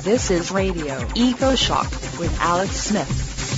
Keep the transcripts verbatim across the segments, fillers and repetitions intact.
This is Radio EcoShock with Alex Smith.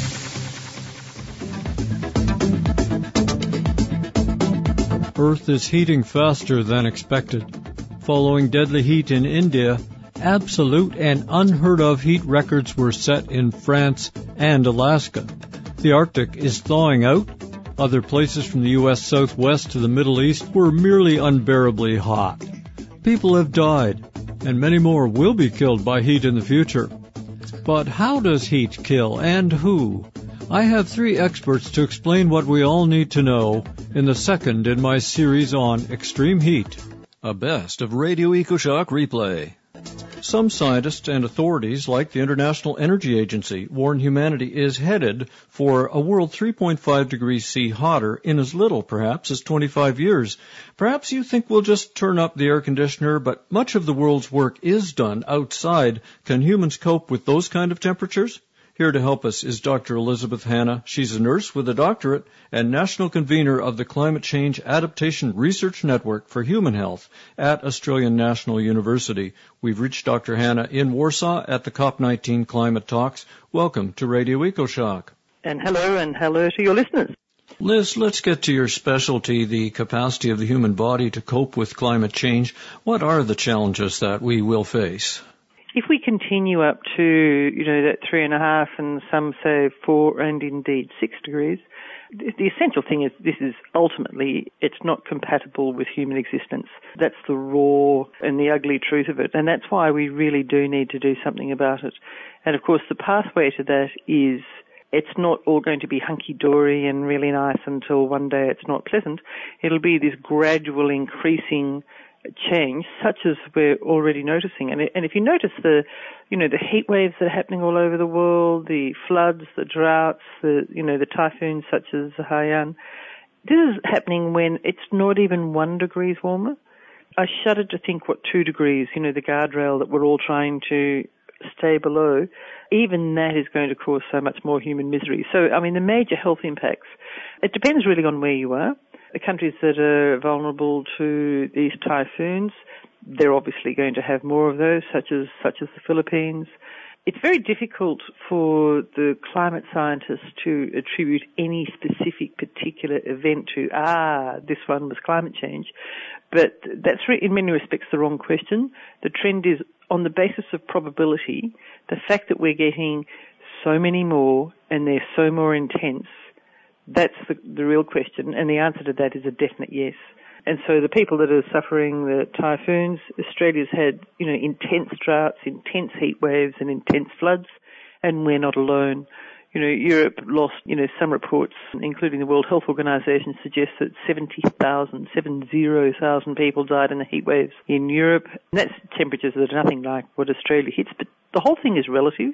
Earth is heating faster than expected. Following deadly heat in India, absolute and unheard of heat records were set in France and Alaska. The Arctic is thawing out. Other places from the U S Southwest to the Middle East were merely unbearably hot. People have died, and many more will be killed by heat in the future. But how does heat kill, and who? I have three experts to explain what we all need to know in the second in my series on extreme heat. A best of Radio EcoShock replay. Some scientists and authorities, like the International Energy Agency, warn humanity is headed for a world three point five degrees C hotter in as little, perhaps, as twenty-five years. Perhaps you think we'll just turn up the air conditioner, but much of the world's work is done outside. Can humans cope with those kind of temperatures? Here to help us is Doctor Elizabeth Hanna. She's a nurse with a doctorate and national convener of the Climate Change Adaptation Research Network for Human Health at Australian National University. We've reached Doctor Hanna in Warsaw at the COP nineteen Climate Talks. Welcome to Radio EcoShock. And hello, and hello to your listeners. Liz, let's get to your specialty, the capacity of the human body to cope with climate change. What are the challenges that we will face? If we continue up to, you know, that three and a half and some say four and indeed six degrees, the essential thing is this is ultimately, it's not compatible with human existence. That's the raw and the ugly truth of it. And that's why we really do need to do something about it. And of course, the pathway to that is it's not all going to be hunky-dory and really nice until one day it's not pleasant. It'll be this gradual increasing change, such as we're already noticing. And, and if you notice the, you know, the heat waves that are happening all over the world, the floods, the droughts, the, you know, the typhoons such as Haiyan, this is happening when it's not even one degrees warmer. I shudder to think what two degrees, you know, the guardrail that we're all trying to stay below, even that is going to cause so much more human misery. So, I mean, the major health impacts, it depends really on where you are. The countries that are vulnerable to these typhoons, they're obviously going to have more of those, such as such as the Philippines. It's very difficult for the climate scientists to attribute any specific particular event to, ah, this one was climate change. But that's in many respects the wrong question. The trend is on the basis of probability, the fact that we're getting so many more and they're so more intense. That's the, the real question, and the answer to that is a definite yes. And so the people that are suffering the typhoons, Australia's had, you know, intense droughts, intense heat waves and intense floods, and we're not alone. You know, Europe lost, you know, some reports, including the World Health Organization, suggest that seventy thousand, seventy thousand people died in the heat waves in Europe. And that's temperatures that are nothing like what Australia hits, but the whole thing is relative.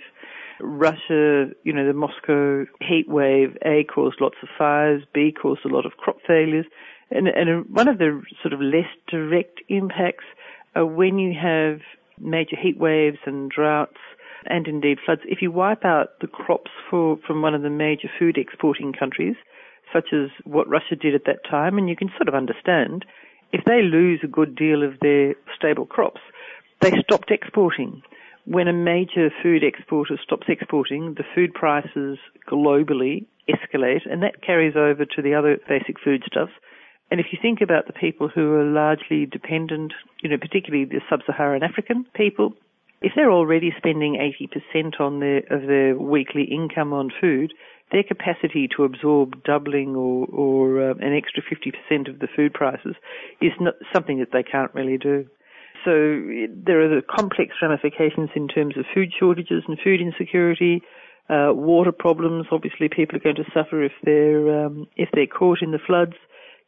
Russia, you know, the Moscow heat wave, A, caused lots of fires, B, caused a lot of crop failures. And, and one of the sort of less direct impacts are when you have major heat waves and droughts and indeed floods. If you wipe out the crops for, from one of the major food exporting countries, such as what Russia did at that time, and you can sort of understand, if they lose a good deal of their stable crops, they stopped exporting. When a major food exporter stops exporting, the food prices globally escalate, and that carries over to the other basic foodstuffs. And if you think about the people who are largely dependent, you know, particularly the sub-Saharan African people, if they're already spending eighty percent on their, of their weekly income on food, their capacity to absorb doubling or, or uh, an extra fifty percent of the food prices is not something that they can't really do. So there are the complex ramifications in terms of food shortages and food insecurity, uh, water problems. Obviously, people are going to suffer if they're um, if they're caught in the floods.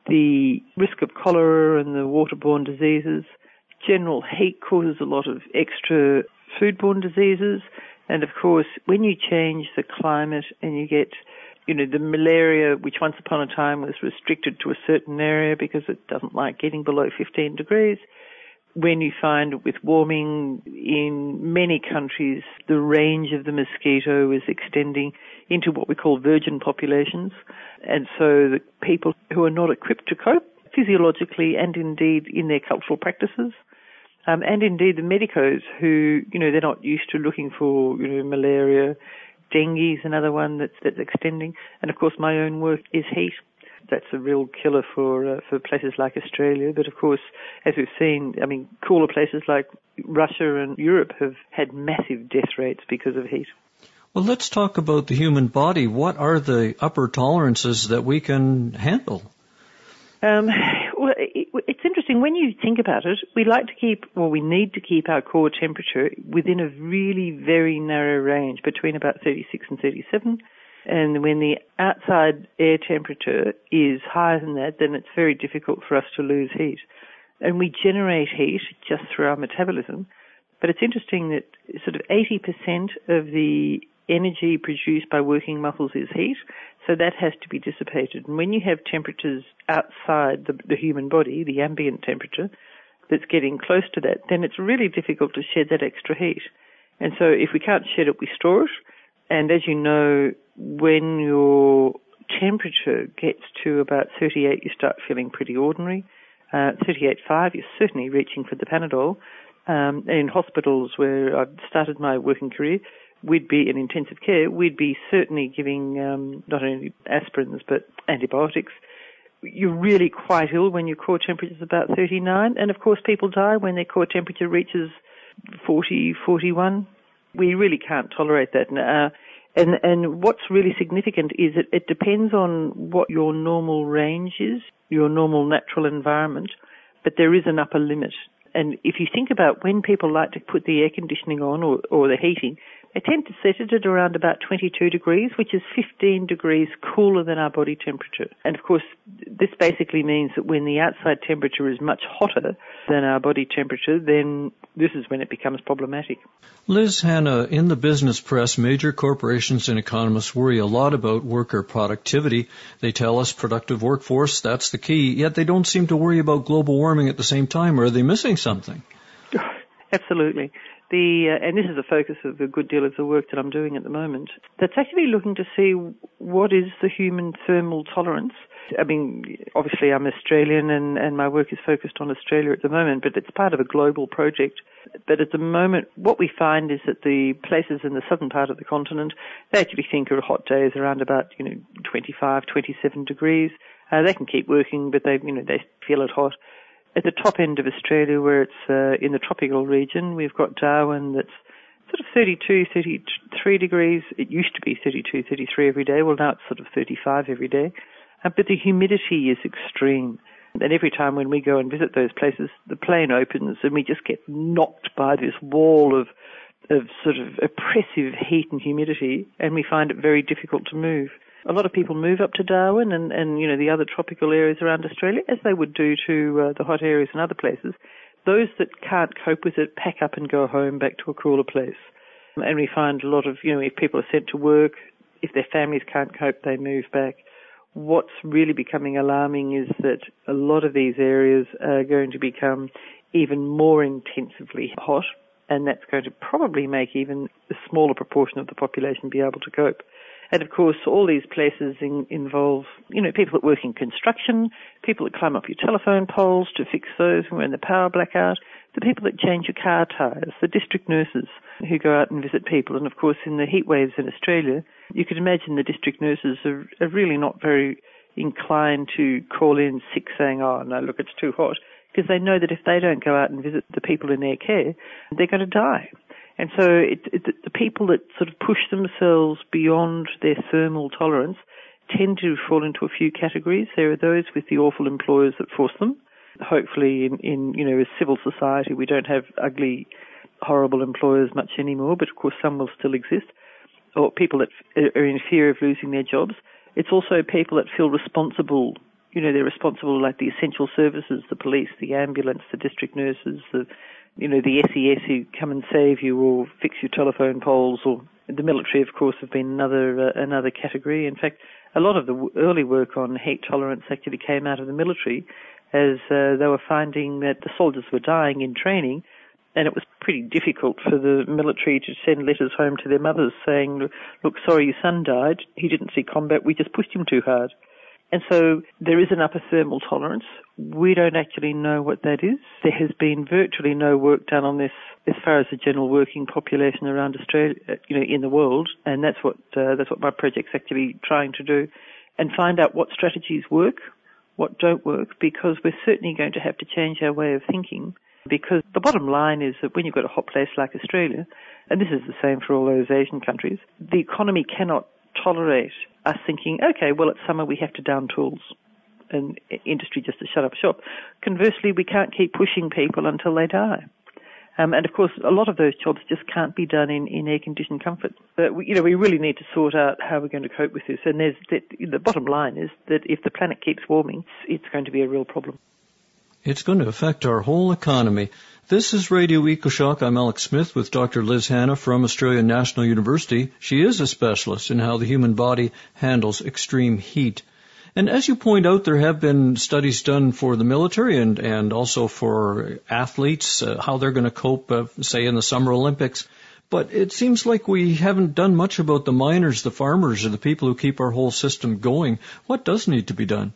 The risk of cholera and the waterborne diseases. General heat causes a lot of extra foodborne diseases, and of course, when you change the climate and you get, you know, the malaria, which once upon a time was restricted to a certain area because it doesn't like getting below fifteen degrees. When you find with warming in many countries, the range of the mosquito is extending into what we call virgin populations. And so the people who are not equipped to cope physiologically and indeed in their cultural practices Um, and indeed the medicos who, you know, they're not used to looking for, you know, malaria. Dengue is another one that's, that's extending. And of course my own work is heat. That's a real killer for uh, for places like Australia. But of course, as we've seen, I mean, cooler places like Russia and Europe have had massive death rates because of heat. Well, let's talk about the human body. What are the upper tolerances that we can handle? Um, well, it, it's interesting. When you think about it, we like to keep, well, we need to keep our core temperature within a really very narrow range between about thirty-six and thirty-seven. And when the outside air temperature is higher than that, then it's very difficult for us to lose heat. And we generate heat just through our metabolism. But it's interesting that sort of eighty percent of the energy produced by working muscles is heat, so that has to be dissipated. And when you have temperatures outside the, the human body, the ambient temperature, that's getting close to that, then it's really difficult to shed that extra heat. And so if we can't shed it, we store it. And as you know, when your temperature gets to about thirty-eight, you start feeling pretty ordinary. Uh, thirty-eight point five, you're certainly reaching for the Panadol. Um, and in hospitals where I've started my working career, we'd be in intensive care, we'd be certainly giving um, not only aspirins but antibiotics. You're really quite ill when your core temperature is about thirty-nine. And of course, people die when their core temperature reaches forty, forty-one. We really can't tolerate that. Uh, and, and what's really significant is that it depends on what your normal range is, your normal natural environment, but there is an upper limit. And if you think about when people like to put the air conditioning on or, or the heating, they tend to set it at around about twenty-two degrees, which is fifteen degrees cooler than our body temperature. And of course, this basically means that when the outside temperature is much hotter than our body temperature, then this is when it becomes problematic. Liz Hanna, in the business press, major corporations and economists worry a lot about worker productivity. They tell us productive workforce, that's the key, yet they don't seem to worry about global warming at the same time. Or are they missing something? Absolutely. The uh, and this is the focus of a good deal of the work that I'm doing at the moment. That's actually looking to see what is the human thermal tolerance. I mean, obviously I'm Australian and, and my work is focused on Australia at the moment, but it's part of a global project. But at the moment, what we find is that the places in the southern part of the continent, they actually think are hot days around about, you know, twenty-five, twenty-seven degrees. Uh, they can keep working, but they, you know, they feel it hot. At the top end of Australia, where it's uh, in the tropical region, we've got Darwin that's sort of thirty-two, thirty-three degrees. It used to be thirty-two, thirty-three every day. Well, now it's sort of thirty-five every day. Uh, but the humidity is extreme. And every time when we go and visit those places, the plane opens and we just get knocked by this wall of, of sort of oppressive heat and humidity, and we find it very difficult to move. A lot of people move up to Darwin and, and, you know, the other tropical areas around Australia, as they would do to uh, the hot areas in other places. Those that can't cope with it pack up and go home back to a cooler place. And we find a lot of, you know, if people are sent to work, if their families can't cope, they move back. What's really becoming alarming is that a lot of these areas are going to become even more intensively hot, and that's going to probably make even a smaller proportion of the population be able to cope. And of course, all these places in, involve, you know, people that work in construction, people that climb up your telephone poles to fix those when the power blackout, the people that change your car tyres, the district nurses who go out and visit people. And of course, in the heat waves in Australia, you could imagine the district nurses are, are really not very inclined to call in sick saying, oh, no, look, it's too hot, because they know that if they don't go out and visit the people in their care, they're going to die. And so it, it, the people that sort of push themselves beyond their thermal tolerance tend to fall into a few categories. There are those with the awful employers that force them. Hopefully in, in you know, a civil society we don't have ugly, horrible employers much anymore, but of course some will still exist. Or people that are in fear of losing their jobs. It's also people that feel responsible. You know, they're responsible like the essential services, the police, the ambulance, the district nurses, the you know, the S E S who come and save you or fix your telephone poles, or the military, of course, have been another uh, another category. In fact, a lot of the w- early work on heat tolerance actually came out of the military, as uh, they were finding that the soldiers were dying in training, and it was pretty difficult for the military to send letters home to their mothers saying, look, sorry, your son died. He didn't see combat. We just pushed him too hard. And so there is an upper thermal tolerance. We don't actually know what that is. There has been virtually no work done on this as far as the general working population around Australia, you know, in the world. And that's what uh, that's what my project's actually trying to do, and find out what strategies work, what don't work, because we're certainly going to have to change our way of thinking. Because the bottom line is that when you've got a hot place like Australia, and this is the same for all those Asian countries, the economy cannot tolerate us thinking, okay, well, it's summer, we have to down tools and industry just to shut up shop. Conversely, we can't keep pushing people until they die. Um, and, of course, a lot of those jobs just can't be done in, in air-conditioned comfort. But, we, you know, we really need to sort out how we're going to cope with this. And there's the, the bottom line is that if the planet keeps warming, it's going to be a real problem. It's going to affect our whole economy. This is Radio EcoShock. I'm Alex Smith with Doctor Liz Hanna from Australian National University. She is a specialist in how the human body handles extreme heat. And as you point out, there have been studies done for the military and, and also for athletes, uh, how they're going to cope, uh, say, in the Summer Olympics. But it seems like we haven't done much about the miners, the farmers, or the people who keep our whole system going. What does need to be done?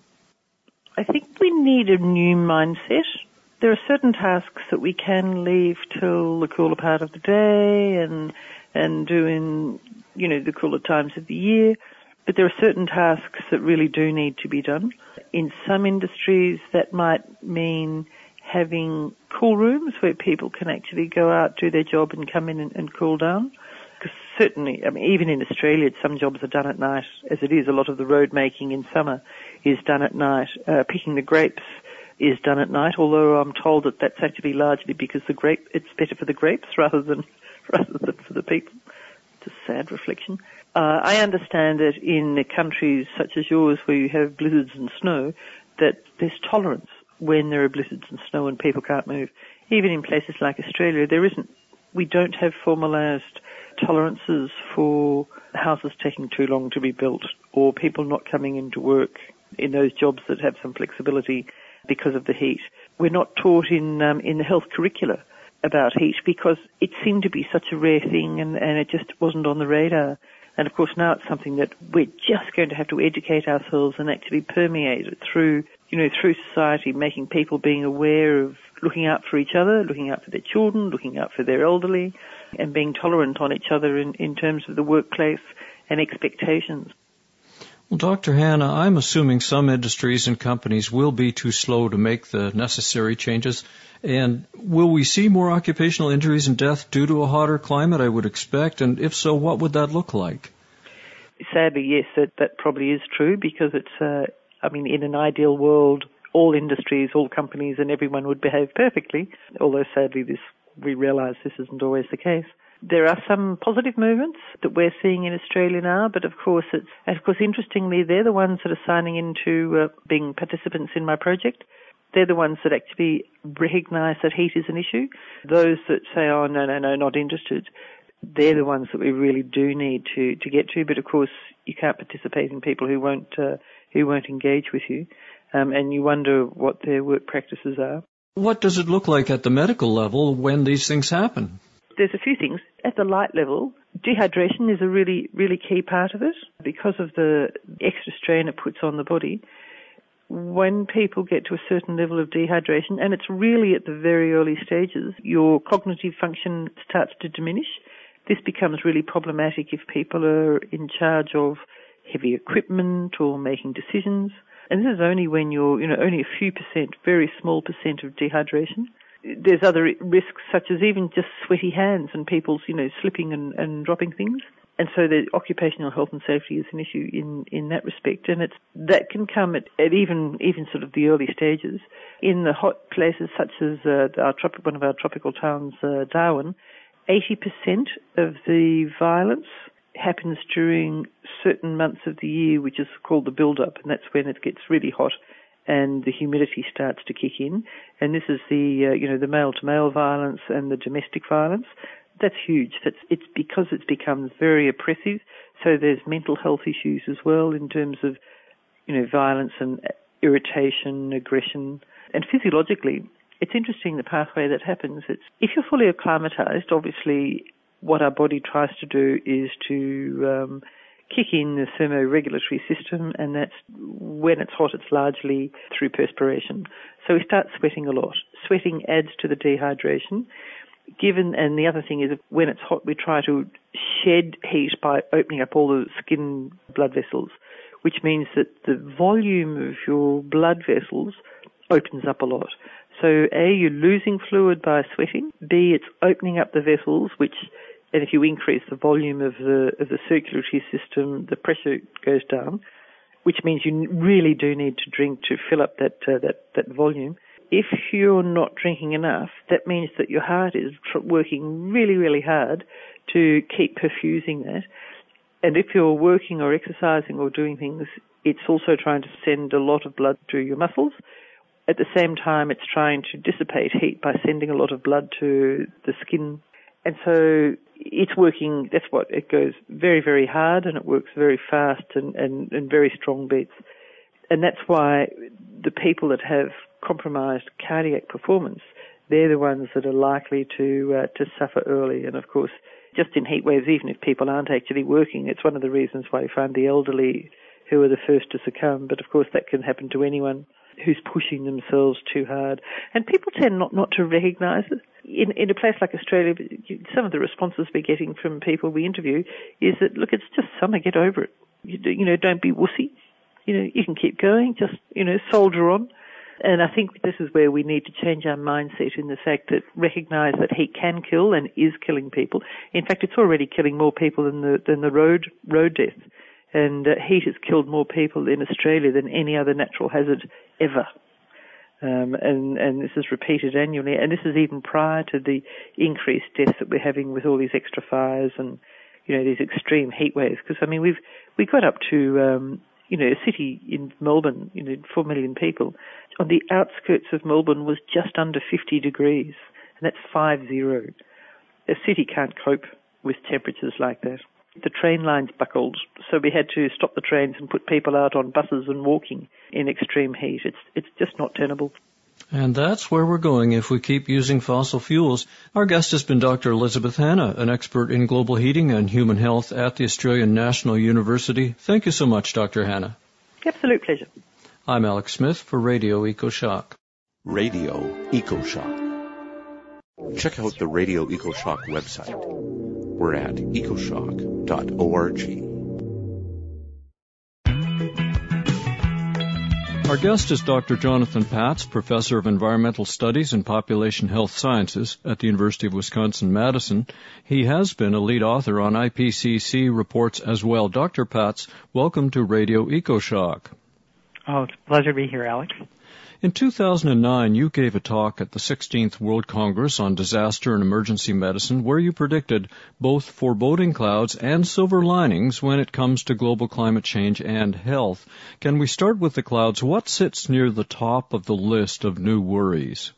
I think we need a new mindset. There are certain tasks that we can leave till the cooler part of the day and and do in, you know, the cooler times of the year. But there are certain tasks that really do need to be done. In some industries, that might mean having cool rooms where people can actually go out, do their job and come in and, and cool down. Because certainly, I mean, even in Australia, some jobs are done at night. As it is, a lot of the road making in summer is done at night. Uh, picking the grapes is done at night, although I'm told that that's actually largely because the grape, it's better for the grapes rather than rather than for the people. It's a sad reflection. Uh, I understand that in the countries such as yours where you have blizzards and snow, that there's tolerance when there are blizzards and snow and people can't move. Even in places like Australia, there isn't. We don't have formalised tolerances for houses taking too long to be built or people not coming into work in those jobs that have some flexibility because of the heat. We're not taught in um, in the health curricula about heat because it seemed to be such a rare thing and, and it just wasn't on the radar. And of course now it's something that we're just going to have to educate ourselves and actually permeate it through, you know, through society, making people being aware of looking out for each other, looking out for their children, looking out for their elderly, and being tolerant on each other in, in terms of the workplace and expectations. Well, Doctor Hanna, I'm assuming some industries and companies will be too slow to make the necessary changes. And will we see more occupational injuries and death due to a hotter climate, I would expect? And if so, what would that look like? Sadly, yes, that, that probably is true because it's, uh, I mean, in an ideal world, all industries, all companies and everyone would behave perfectly, although sadly this, we realise this isn't always the case. There are some positive movements that we're seeing in Australia now, but of course it's, and of course interestingly, they're the ones that are signing into uh, being participants in my project. They're the ones that actually recognise that heat is an issue. Those that say, oh, no, no, no, not interested, they're the ones that we really do need to, to get to. But of course, you can't participate in people who won't, uh, who won't engage with you. Um, and you wonder what their work practices are. What does it look like at the medical level when these things happen? There's a few things. At the light level, dehydration is a really, really key part of it because of the extra strain it puts on the body. When people get to a certain level of dehydration, and it's really at the very early stages, your cognitive function starts to diminish. This becomes really problematic if people are in charge of heavy equipment or making decisions. And this is only when you're, you know, only a few percent, very small percent of dehydration. There's other risks such as even just sweaty hands and people's, you know, slipping and, and dropping things. And so the occupational health and safety is an issue in, in that respect. And it's, that can come at, at even, even sort of the early stages. In the hot places such as uh, our tropic, one of our tropical towns, uh, Darwin, eighty percent of the violence happens during certain months of the year, which is called the build-up, and that's when it gets really hot and the humidity starts to kick in. And this is the, uh, you know, the male-to-male violence and the domestic violence. That's huge. That's, it's because it's become very oppressive. So there's mental health issues as well in terms of, you know, violence and irritation, aggression. And physiologically, it's interesting the pathway that happens. It's, if you're fully acclimatized, obviously what our body tries to do is to um, kick in the thermoregulatory system, and that's when it's hot, it's largely through perspiration. So we start sweating a lot. Sweating adds to the dehydration. Given, and the other thing is, when it's hot, we try to shed heat by opening up all the skin blood vessels, which means that the volume of your blood vessels opens up a lot. So A, you're losing fluid by sweating. B, it's opening up the vessels, which, and if you increase the volume of the of the circulatory system, the pressure goes down, which means you really do need to drink to fill up that uh, that that volume. If you're not drinking enough, that means that your heart is tr- working really, really hard to keep perfusing that. And if you're working or exercising or doing things, it's also trying to send a lot of blood to your muscles. At the same time, it's trying to dissipate heat by sending a lot of blood to the skin. And so it's working, that's what, it goes very, very hard, and it works very fast and, and, and very strong beats. And that's why the people that have compromised cardiac performance, they're the ones that are likely to uh, to suffer early. And of course, just in heat waves, even if people aren't actually working, it's one of the reasons why you find the elderly who are the first to succumb. But of course, that can happen to anyone who's pushing themselves too hard. And people tend not, not to recognise it. In, in a place like Australia, some of the responses we're getting from people we interview is that, look, it's just summer, get over it. You, you know, don't be wussy. You know, you can keep going, just, you know, soldier on. And I think this is where we need to change our mindset in the fact that recognise that heat can kill and is killing people. In fact, it's already killing more people than the than the road road deaths. And uh, heat has killed more people in Australia than any other natural hazard ever. Um, and, and this is repeated annually. And this is even prior to the increased deaths that we're having with all these extra fires and, you know, these extreme heat waves. Because, I mean, we've we got up to, um, you know, a city in Melbourne, you know, four million people. On the outskirts of Melbourne was just under fifty degrees. And that's five zero. A city can't cope with temperatures like that. The train lines buckled, so we had to stop the trains and put people out on buses and walking in extreme heat. It's it's just not tenable. And that's where we're going if we keep using fossil fuels. Our guest has been Doctor Elizabeth Hanna, an expert in global heating and human health at the Australian National University. Thank you so much, Doctor Hanna. Absolute pleasure. I'm Alex Smith for Radio EcoShock. Radio EcoShock. Check out the Radio EcoShock website. We're at ecoshock dot org. Our guest is Doctor Jonathan Patz, Professor of Environmental Studies and Population Health Sciences at the University of Wisconsin-Madison. He has been a lead author on I P C C reports as well. Doctor Patz, welcome to Radio EcoShock. Oh, it's a pleasure to be here, Alex. In two thousand nine, you gave a talk at the sixteenth World Congress on Disaster and Emergency Medicine where you predicted both foreboding clouds and silver linings when it comes to global climate change and health. Can we start with the clouds? What sits near the top of the list of new worries?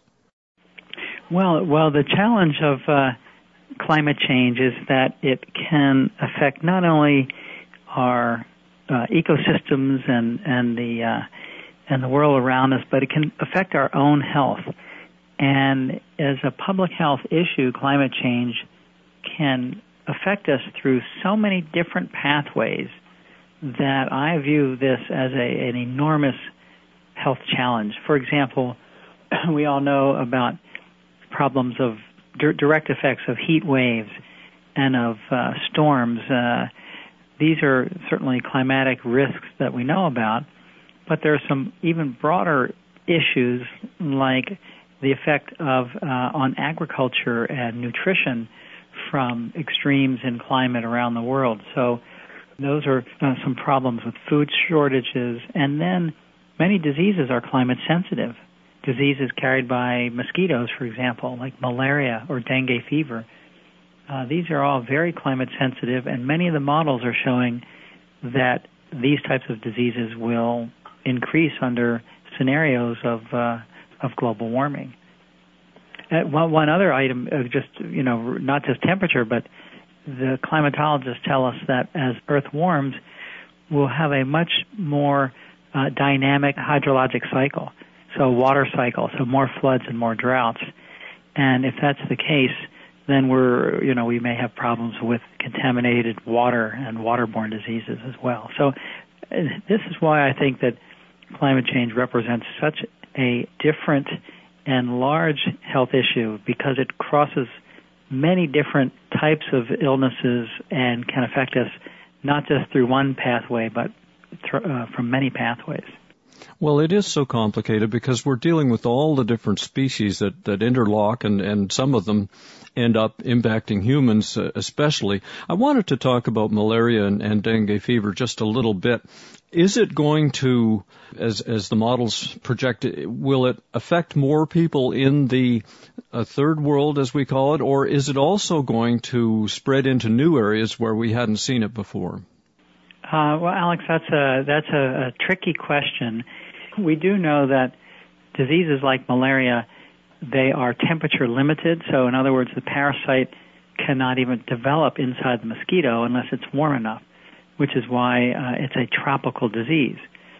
Well, well, the challenge of uh, climate change is that it can affect not only our uh, ecosystems and, and the uh, and the world around us, but it can affect our own health. And as a public health issue, climate change can affect us through so many different pathways that I view this as a, an enormous health challenge. For example, we all know about problems of di- direct effects of heat waves and of uh, storms. Uh, these are certainly climatic risks that we know about. But there are some even broader issues like the effect of uh, on agriculture and nutrition from extremes in climate around the world. So those are uh, some problems with food shortages. And then many diseases are climate sensitive. Diseases carried by mosquitoes, for example, like malaria or dengue fever. Uh, these are all very climate sensitive, and many of the models are showing that these types of diseases will increase under scenarios of uh, of global warming. Uh, one, one other item, uh, just you know, not just temperature, but the climatologists tell us that as Earth warms, we'll have a much more uh, dynamic hydrologic cycle, so water cycle, so more floods and more droughts. And if that's the case, then we're, you know, we may have problems with contaminated water and waterborne diseases as well. So this is why I think that climate change represents such a different and large health issue, because it crosses many different types of illnesses and can affect us not just through one pathway, but th- uh, from many pathways. Well, it is so complicated because we're dealing with all the different species that, that interlock, and, and some of them end up impacting humans uh, especially. I wanted to talk about malaria and, and dengue fever just a little bit. Is it going to, as as the models project, will it affect more people in the uh, third world, as we call it, or is it also going to spread into new areas where we hadn't seen it before? Uh, well, Alex, that's a that's a, a tricky question. We do know that diseases like malaria, they are temperature limited. So, in other words, the parasite cannot even develop inside the mosquito unless it's warm enough, which is why uh, it's a tropical disease.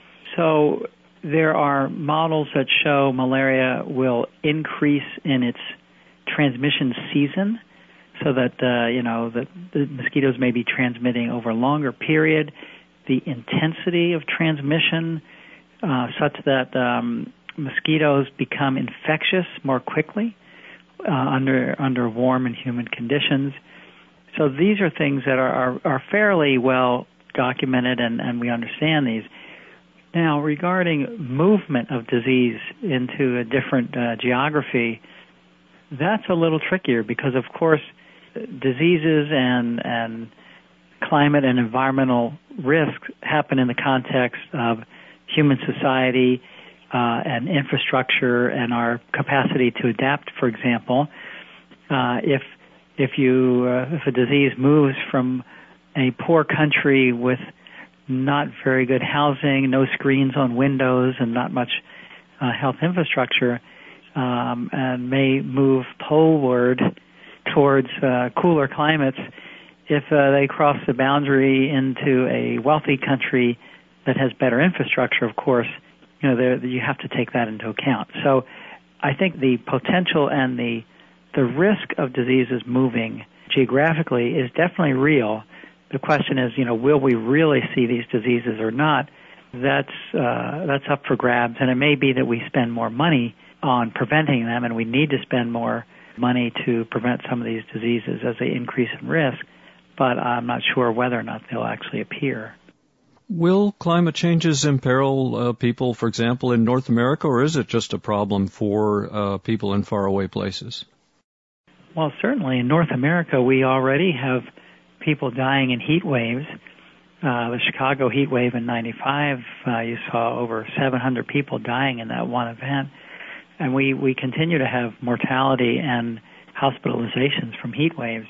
So, there are models that show malaria will increase in its transmission season, so that, uh, you know, the, the mosquitoes may be transmitting over a longer period, the intensity of transmission uh, such that um, mosquitoes become infectious more quickly uh, under under warm and humid conditions. So these are things that are, are, are fairly well documented, and, and we understand these. Now, regarding movement of disease into a different uh, geography, that's a little trickier because, of course, diseases and and climate and environmental risks happen in the context of human society uh, and infrastructure and our capacity to adapt. For example, uh, if if you uh, if a disease moves from a poor country with not very good housing, no screens on windows, and not much uh, health infrastructure, um, and may move poleward towards uh, cooler climates, if uh, they cross the boundary into a wealthy country that has better infrastructure, of course, you know, you have to take that into account. So I think the potential and the the risk of diseases moving geographically is definitely real. The question is, you know, will we really see these diseases or not? That's uh, that's up for grabs, and it may be that we spend more money on preventing them, and we need to spend more money to prevent some of these diseases as they increase in risk, but I'm not sure whether or not they'll actually appear. Will climate changes imperil uh, people, for example, in North America, or is it just a problem for uh, people in faraway places? Well, certainly in North America, we already have people dying in heat waves. Uh, the Chicago heat wave in ninety-five, uh, you saw over seven hundred people dying in that one event. And we, we continue to have mortality and hospitalizations from heat waves.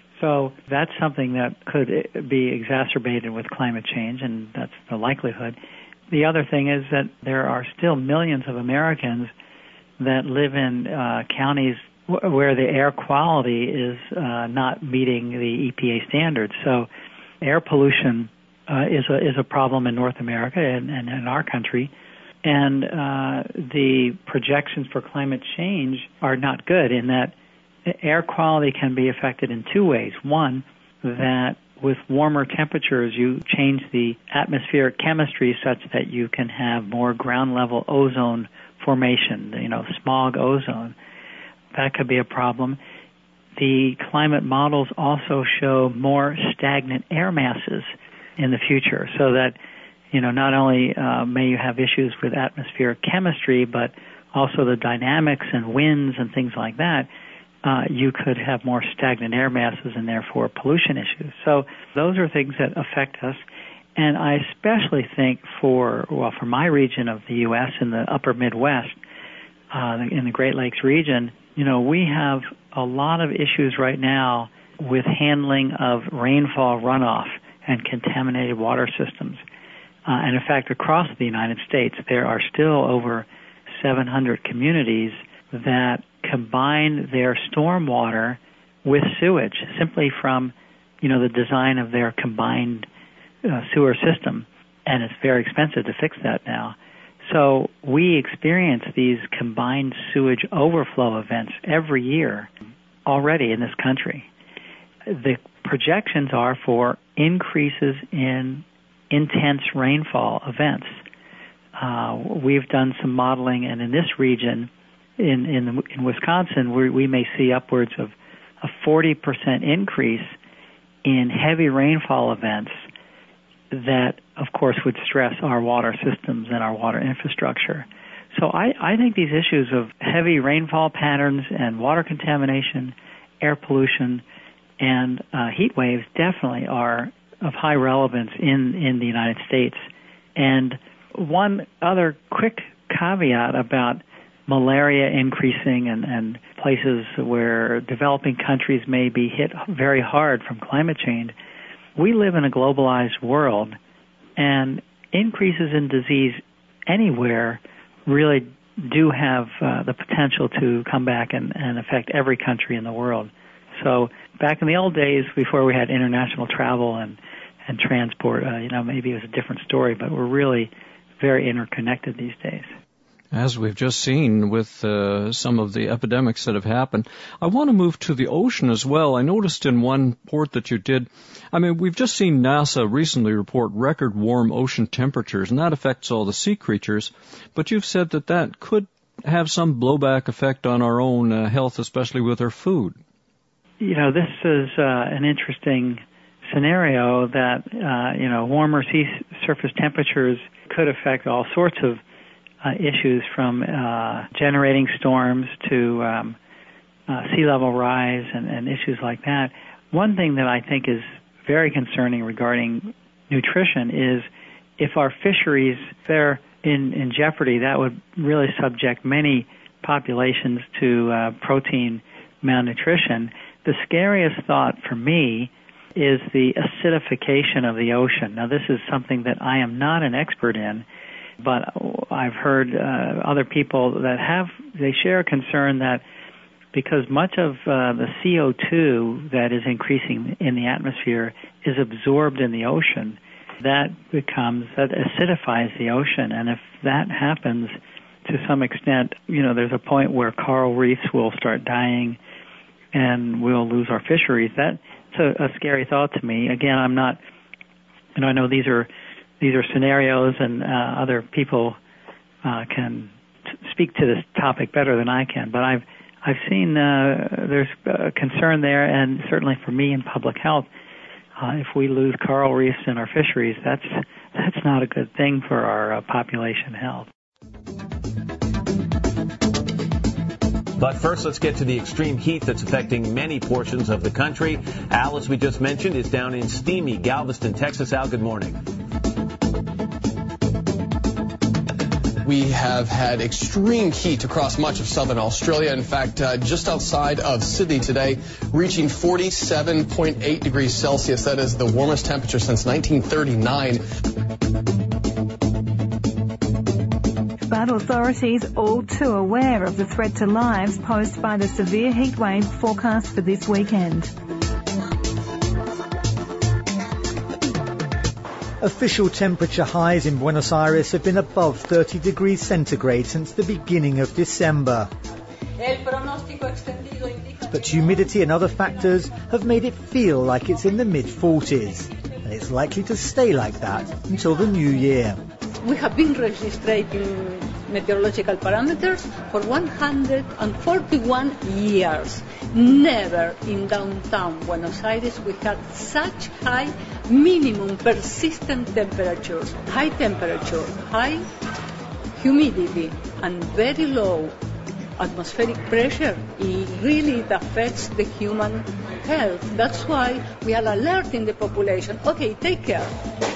So that's something that could be exacerbated with climate change, and that's the likelihood. The other thing is that there are still millions of Americans that live in uh, counties w- where the air quality is uh, not meeting the E P A standards. So air pollution uh, is a is a problem in North America and, and in our country. And uh, the projections for climate change are not good in that air quality can be affected in two ways. One, that with warmer temperatures, you change the atmospheric chemistry such that you can have more ground-level ozone formation, you know, smog ozone. That could be a problem. The climate models also show more stagnant air masses in the future, so that, you know, not only uh, may you have issues with atmospheric chemistry, but also the dynamics and winds and things like that. Uh, you could have more stagnant air masses and therefore pollution issues. So those are things that affect us. And I especially think for, well, for my region of the U S in the upper Midwest, uh, in the Great Lakes region, you know, we have a lot of issues right now with handling of rainfall runoff and contaminated water systems. Uh, and in fact, across the United States, there are still over seven hundred communities that combine their stormwater with sewage simply from, you know, the design of their combined uh, sewer system. And it's very expensive to fix that now. So we experience these combined sewage overflow events every year already in this country. The projections are for increases in intense rainfall events. Uh, we've done some modeling, and in this region, in in, the, in Wisconsin, we, we may see upwards of a forty percent increase in heavy rainfall events that, of course, would stress our water systems and our water infrastructure. So I, I think these issues of heavy rainfall patterns and water contamination, air pollution, and uh, heat waves definitely are of high relevance in, in the United States. And one other quick caveat about malaria increasing and, and places where developing countries may be hit very hard from climate change, we live in a globalized world, and increases in disease anywhere really do have uh, the potential to come back and, and affect every country in the world. So back in the old days, before we had international travel and, and transport, uh, you know, maybe it was a different story, but we're really very interconnected these days. As we've just seen with uh, some of the epidemics that have happened. I want to move to the ocean as well. I noticed in one report that you did, I mean, we've just seen NASA recently report record warm ocean temperatures, and that affects all the sea creatures. But you've said that that could have some blowback effect on our own uh, health, especially with our food. You know, this is uh, an interesting scenario that, uh, you know, warmer sea surface temperatures could affect all sorts of Uh, issues from uh, generating storms to um, uh, sea level rise and, and issues like that. One thing that I think is very concerning regarding nutrition is if our fisheries, if they're in, in jeopardy, that would really subject many populations to uh, protein malnutrition. The scariest thought for me is the acidification of the ocean. Now, this is something that I am not an expert in, but I've heard uh, other people that have, they share a concern that because much of uh, the C O two that is increasing in the atmosphere is absorbed in the ocean, that becomes, that acidifies the ocean. And if that happens to some extent, you know, there's a point where coral reefs will start dying and we'll lose our fisheries. That's a, a scary thought to me. Again, I'm not, you know, I know these are These are scenarios, and uh, other people uh, can t- speak to this topic better than I can. But I've I've seen uh, there's a concern there, and certainly for me in public health, uh, if we lose coral reefs in our fisheries, that's that's not a good thing for our uh, population health. But first, let's get to the extreme heat that's affecting many portions of the country. Al, as we just mentioned, is down in steamy Galveston, Texas. Al, good morning. We have had extreme heat across much of southern Australia. In fact, uh, just outside of Sydney today, reaching forty-seven point eight degrees Celsius. That is the warmest temperature since nineteen thirty-nine. But authorities all too aware of the threat to lives posed by the severe heat wave forecast for this weekend. Official temperature highs in Buenos Aires have been above thirty degrees centigrade since the beginning of December. But humidity and other factors have made it feel like it's in the mid forties, and it's likely to stay like that until the new year. We have been registering meteorological parameters for one hundred forty-one years. Never in downtown Buenos Aires we had such high minimum persistent temperatures, high temperature, high humidity, and very low atmospheric pressure. It really affects the human health. That's why we are alerting the population. Okay, take care.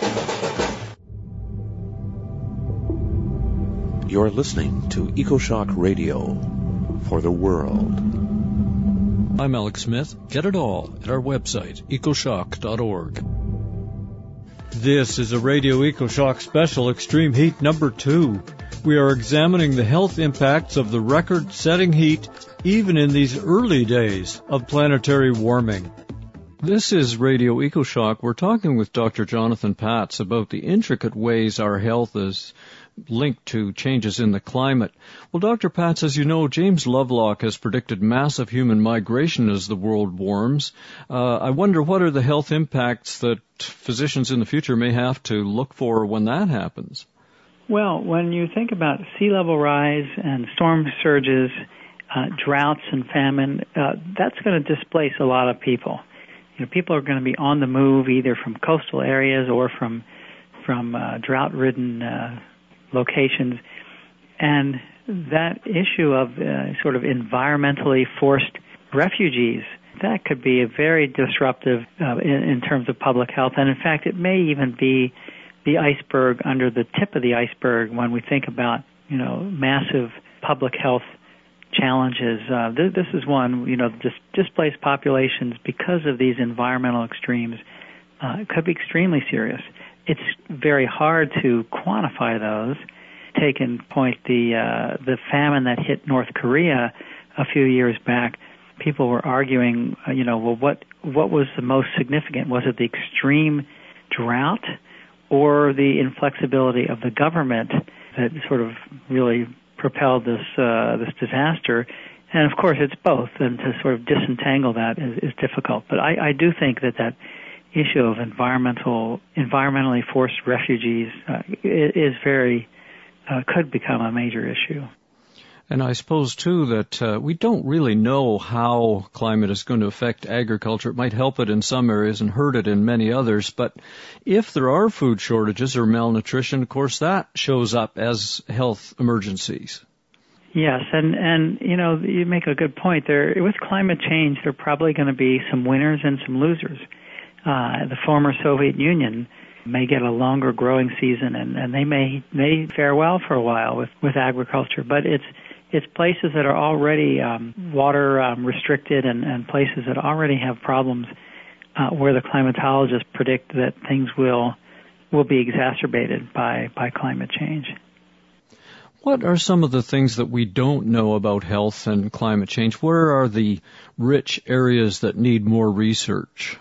You're listening to EcoShock Radio for the world. I'm Alex Smith. Get it all at our website, ecoshock dot org. This is a Radio EcoShock special, Extreme Heat number two. We are examining the health impacts of the record-setting heat even in these early days of planetary warming. This is Radio EcoShock. We're talking with Doctor Jonathan Patz about the intricate ways our health is linked to changes in the climate. Well, Doctor Patz, as you know, James Lovelock has predicted massive human migration as the world warms. Uh, I wonder what are the health impacts that physicians in the future may have to look for when that happens? Well, when you think about sea level rise and storm surges, uh, droughts and famine, uh, that's going to displace a lot of people. You know, people are going to be on the move either from coastal areas or from from uh, drought-ridden uh, locations, and that issue of uh, sort of environmentally forced refugees, that could be a very disruptive uh, in, in terms of public health, and in fact, it may even be the iceberg under the tip of the iceberg when we think about, you know, massive public health challenges. Uh, th- this is one, you know, dis- displaced populations because of these environmental extremes uh, could be extremely serious. It's very hard to quantify those. Take in point the uh, the famine that hit North Korea a few years back. People were arguing, uh, you know, well, what what was the most significant? Was it the extreme drought or the inflexibility of the government that sort of really propelled this uh, this disaster? And of course, it's both, and to sort of disentangle that is, is difficult. But I, I do think that that issue of environmental environmentally forced refugees uh, is very uh, could become a major issue. And I suppose, too, that uh, we don't really know how climate is going to affect agriculture. It might help it in some areas and hurt it in many others. But if there are food shortages or malnutrition, of course, that shows up as health emergencies. Yes, and, and you know, you make a good point. There, with climate change, there are probably going to be some winners and some losers. Uh, the former Soviet Union may get a longer growing season, and, and they may may fare well for a while with, with agriculture. But it's it's places that are already um, water um, restricted and, and places that already have problems uh, where the climatologists predict that things will will be exacerbated by, by climate change. What are some of the things that we don't know about health and climate change? Where are the rich areas that need more research?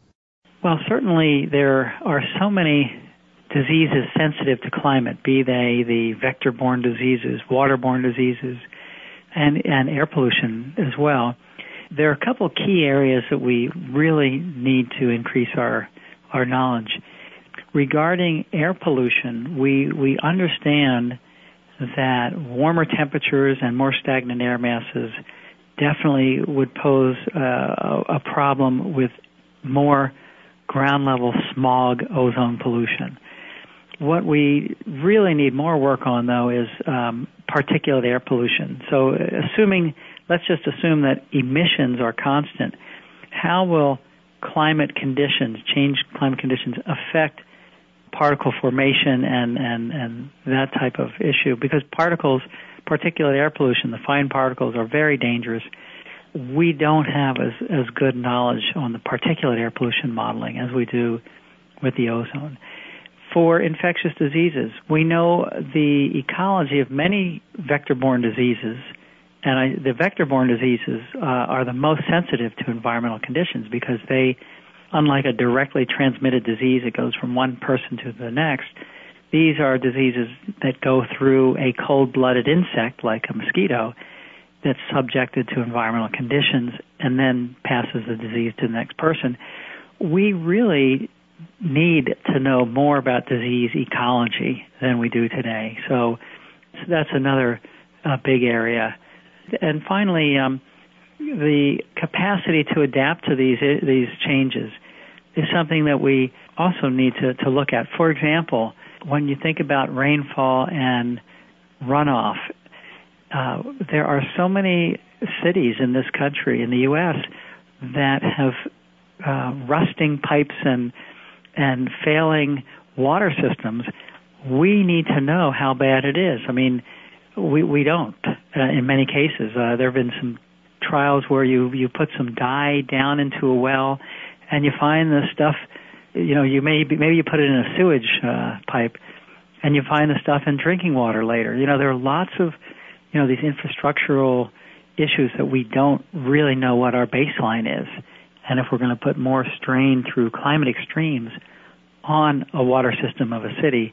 Well, certainly there are so many diseases sensitive to climate, be they the vector-borne diseases, waterborne diseases, and, and air pollution as well. There are a couple of key areas that we really need to increase our, our knowledge. Regarding air pollution, we, we understand that warmer temperatures and more stagnant air masses definitely would pose uh, a, a problem with more ground-level smog ozone pollution. What we really need more work on, though, is um, particulate air pollution. So assuming, let's just assume that emissions are constant, how will climate conditions, changed climate conditions, affect particle formation and, and, and that type of issue? Because particles, particulate air pollution, the fine particles are very dangerous. We don't have as, as good knowledge on the particulate air pollution modeling as we do with the ozone. For infectious diseases, we know the ecology of many vector-borne diseases, and I, the vector-borne diseases uh, are the most sensitive to environmental conditions because they, unlike a directly transmitted disease that goes from one person to the next, these are diseases that go through a cold-blooded insect like a mosquito that's subjected to environmental conditions and then passes the disease to the next person. We really need to know more about disease ecology than we do today. So, so that's another uh, big area. And finally, um, the capacity to adapt to these these changes is something that we also need to, to look at. For example, when you think about rainfall and runoff, Uh, there are so many cities in this country, in the U S, that have uh, rusting pipes and and failing water systems. We need to know how bad it is. I mean, we we don't uh, in many cases. Uh, there have been some trials where you, you put some dye down into a well, and you find the stuff. You know, you may be, maybe you put it in a sewage uh, pipe, and you find the stuff in drinking water later. You know, there are lots of you know, these infrastructural issues that we don't really know what our baseline is. And if we're going to put more strain through climate extremes on a water system of a city,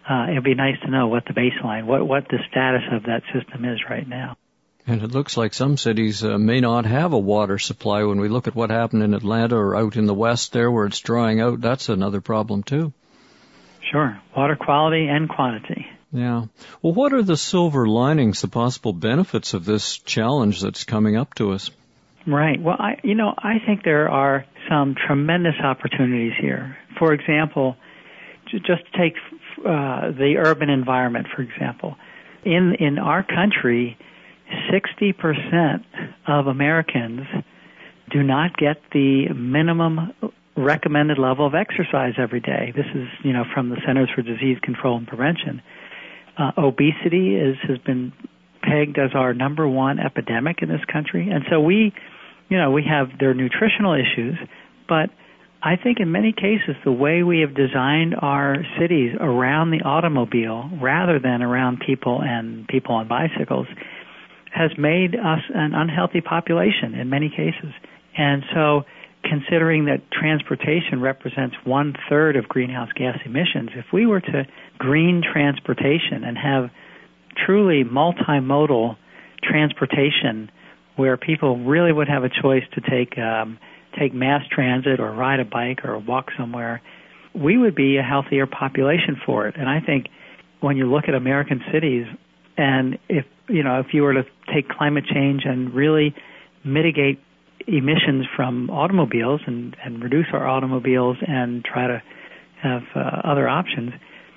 uh, it'd be nice to know what the baseline, what, what the status of that system is right now. And it looks like some cities uh, may not have a water supply. When we look at what happened in Atlanta or out in the west there where it's drying out, that's another problem too. Sure. Water quality and quantity. Yeah. Well, what are the silver linings, the possible benefits of this challenge that's coming up to us? Right. Well, I, you know, I think there are some tremendous opportunities here. For example, just take uh, the urban environment, for example. In in our country, sixty percent of Americans do not get the minimum recommended level of exercise every day. This is, you know, from the Centers for Disease Control and Prevention. Uh, obesity is, has been pegged as our number one epidemic in this country. And so we, you know, we have their nutritional issues, but I think in many cases the way we have designed our cities around the automobile rather than around people and people on bicycles has made us an unhealthy population in many cases. And so considering that transportation represents one-third of greenhouse gas emissions, if we were to green transportation and have truly multimodal transportation where people really would have a choice to take um, take mass transit or ride a bike or walk somewhere, we would be a healthier population for it. And I think when you look at American cities, and if you know if you were to take climate change and really mitigate emissions from automobiles and, and reduce our automobiles and try to have uh, other options,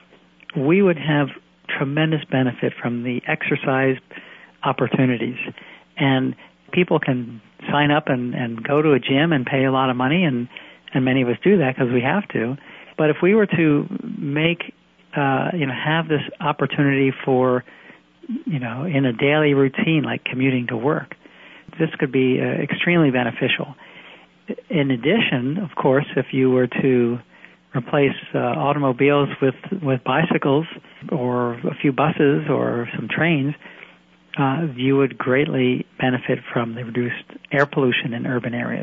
we would have tremendous benefit from the exercise opportunities. And people can sign up and, and go to a gym and pay a lot of money, and, and many of us do that because we have to. But if we were to make, uh, you know, have this opportunity for, you know, in a daily routine like commuting to work, this could be uh, extremely beneficial. In addition, of course, if you were to replace uh, automobiles with, with bicycles or a few buses or some trains, uh, you would greatly benefit from the reduced air pollution in urban areas.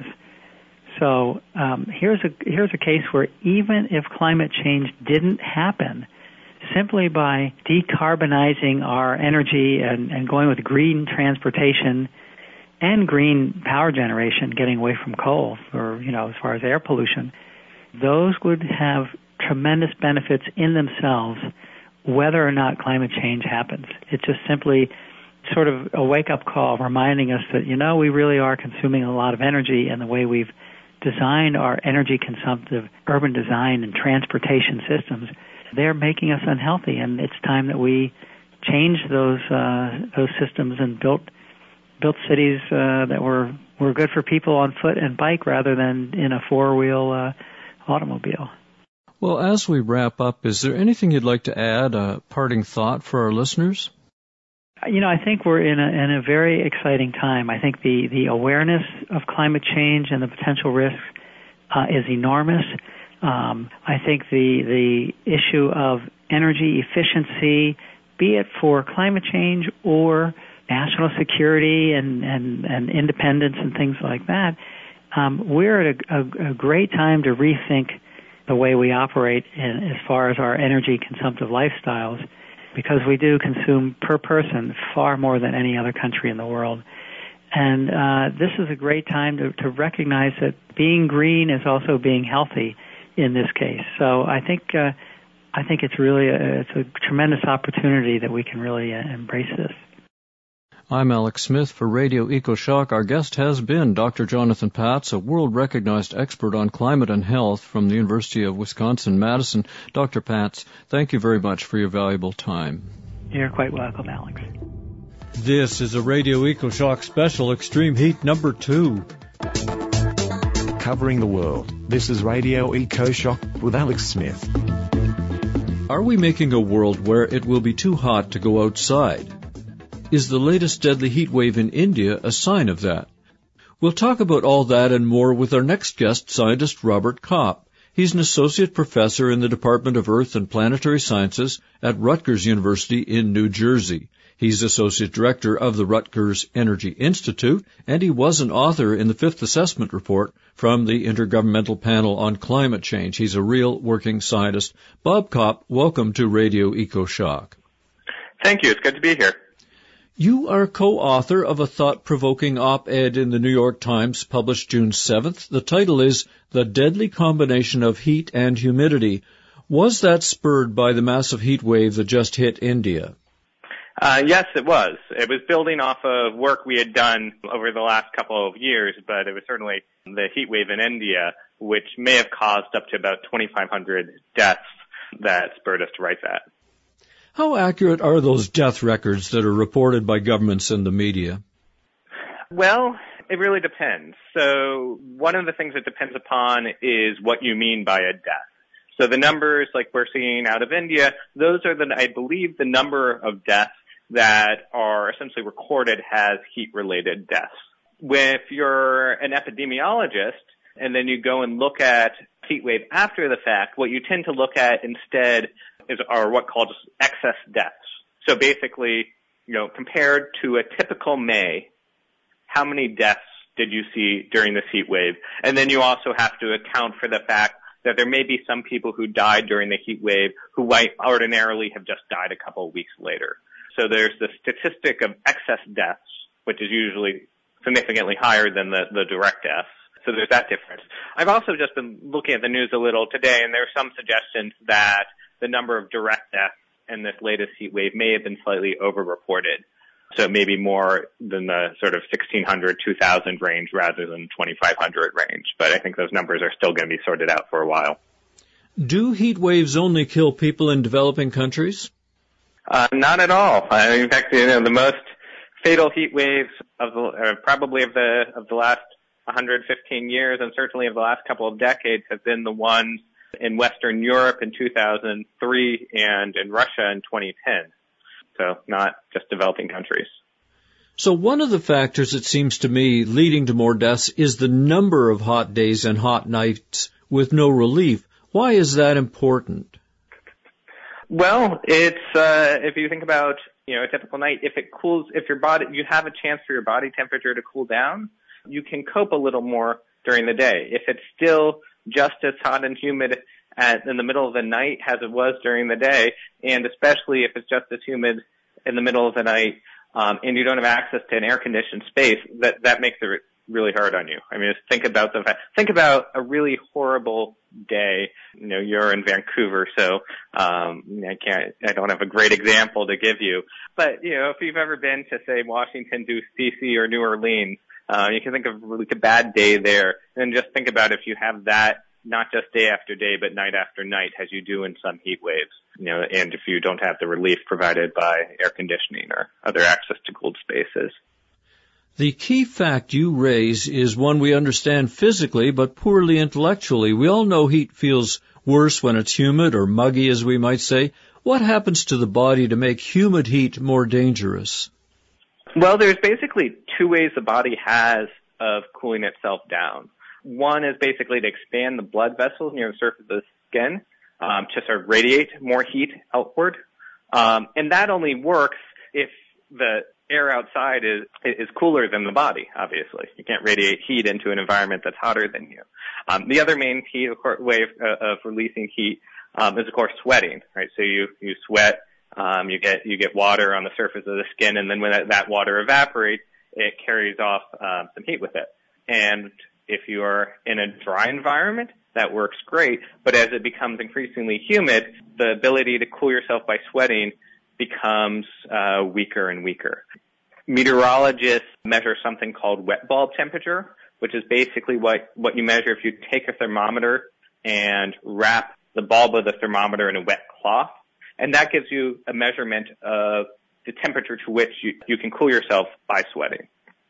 So um, here's a here's a case where even if climate change didn't happen, simply by decarbonizing our energy and, and going with green transportation and green power generation, getting away from coal, or, you know, as far as air pollution, those would have tremendous benefits in themselves whether or not climate change happens. It's just simply sort of a wake-up call reminding us that, you know, we really are consuming a lot of energy, and the way we've designed our energy-consumptive urban design and transportation systems, they're making us unhealthy, and it's time that we change those uh, those systems and built built cities uh, that were, were good for people on foot and bike rather than in a four-wheel uh, automobile. Well, as we wrap up, is there anything you'd like to add, a parting thought for our listeners? You know, I think we're in a, in a very exciting time. I think the, the awareness of climate change and the potential risks uh, is enormous. Um, I think the the issue of energy efficiency, be it for climate change or national security and, and, and independence and things like that, um, we're at a, a, a great time to rethink the way we operate in, as far as our energy consumptive lifestyles, because we do consume per person far more than any other country in the world. And uh, this is a great time to, to recognize that being green is also being healthy in this case. So I think uh, I think it's really a, it's a tremendous opportunity that we can really uh, embrace this. I'm Alex Smith for Radio EcoShock. Our guest has been Doctor Jonathan Patz, a world-recognized expert on climate and health from the University of Wisconsin-Madison. Doctor Patz, thank you very much for your valuable time. You're quite welcome, Alex. This is a Radio EcoShock special, Extreme Heat number two. Covering the world, this is Radio EcoShock with Alex Smith. Are we making a world where it will be too hot to go outside? Is the latest deadly heat wave in India a sign of that? We'll talk about all that and more with our next guest, scientist Robert Kopp. He's an associate professor in the Department of Earth and Planetary Sciences at Rutgers University in New Jersey. He's associate director of the Rutgers Energy Institute, and he was an author in the Fifth Assessment Report from the Intergovernmental Panel on Climate Change. He's a real working scientist. Bob Kopp, welcome to Radio EcoShock. Thank you. It's good to be here. You are co-author of a thought-provoking op-ed in the New York Times published June seventh. The title is The Deadly Combination of Heat and Humidity. Was that spurred by the massive heat wave that just hit India? Uh, yes, it was. It was building off of work we had done over the last couple of years, but it was certainly the heat wave in India, which may have caused up to about twenty-five hundred deaths that spurred us to write that. How accurate are those death records that are reported by governments and the media? Well, it really depends. So one of the things it depends upon is what you mean by a death. So the numbers like we're seeing out of India, those are the, I believe, the number of deaths that are essentially recorded as heat-related deaths. If you're an epidemiologist and then you go and look at heat wave after the fact, what you tend to look at instead is are what called excess deaths. So basically, you know, compared to a typical May, how many deaths did you see during this heat wave? And then you also have to account for the fact that there may be some people who died during the heat wave who might ordinarily have just died a couple of weeks later. So there's the statistic of excess deaths, which is usually significantly higher than the, the direct deaths. So there's that difference. I've also just been looking at the news a little today, and there are some suggestions that the number of direct deaths in this latest heat wave may have been slightly overreported. So maybe more than the sort of sixteen hundred, two thousand range rather than twenty-five hundred range. But I think those numbers are still going to be sorted out for a while. Do heat waves only kill people in developing countries? Uh, not at all. Uh, in fact, you know, the most fatal heat waves of the, uh, probably of the of the last one hundred fifteen years, and certainly of the last couple of decades, have been the ones in Western Europe in two thousand three and in Russia in twenty ten. So not just developing countries. So one of the factors, it seems to me, leading to more deaths is the number of hot days and hot nights with no relief. Why is that important? Well, it's uh, if you think about, you know, a typical night, if it cools, if your body, you have a chance for your body temperature to cool down, you can cope a little more during the day. If it's still just as hot and humid at, in the middle of the night as it was during the day, and especially if it's just as humid in the middle of the night, um, and you don't have access to an air-conditioned space, that that makes it really hard on you. I mean, just think about the fact, think about a really horrible day. You know, you're in Vancouver, so um, I can't, I don't have a great example to give you. But you know, if you've ever been to say Washington, D C, or New Orleans, uh, you can think of like a bad day there, and just think about if you have that not just day after day, but night after night, as you do in some heat waves. You know, and if you don't have the relief provided by air conditioning or other access to cooled spaces. The key fact you raise is one we understand physically, but poorly intellectually. We all know heat feels worse when it's humid or muggy, as we might say. What happens to the body to make humid heat more dangerous? Well, there's basically two ways the body has of cooling itself down. One is basically to expand the blood vessels near the surface of the skin um, to sort of radiate more heat outward. Um, and that only works if the air outside is is cooler than the body, obviously. You can't radiate heat into an environment that's hotter than you. Um, the other main heat, of course, way of, uh, of releasing heat um, is, of course, sweating, right? So you, you sweat, um, you get you get water on the surface of the skin, and then when that, that water evaporates, it carries off uh, some heat with it. And if you are in a dry environment, that works great. But as it becomes increasingly humid, the ability to cool yourself by sweating becomes uh, weaker and weaker. Meteorologists measure something called wet bulb temperature, which is basically what, what you measure if you take a thermometer and wrap the bulb of the thermometer in a wet cloth. And that gives you a measurement of the temperature to which you, you can cool yourself by sweating.